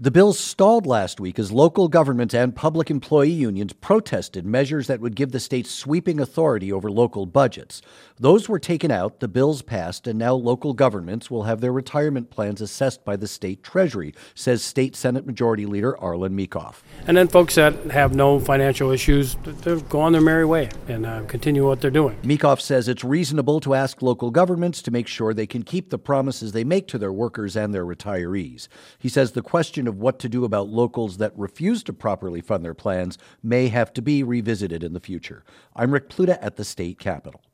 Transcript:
The bills stalled last week as local government and public employee unions protested measures that would give the state sweeping authority over local budgets. Those were taken out, the bills passed, and now local governments will have their retirement plans assessed by the state treasury, says State Senate Majority Leader Arlen Meekhoff. And then folks that have no financial issues, they'll go on their merry way and continue what they're doing. Meekhoff says it's reasonable to ask local governments to make sure they can keep the promises they make to their workers and their retirees. He says the question of what to do about locals that refuse to properly fund their plans may have to be revisited in the future. I'm Rick Pluta at the state capitol.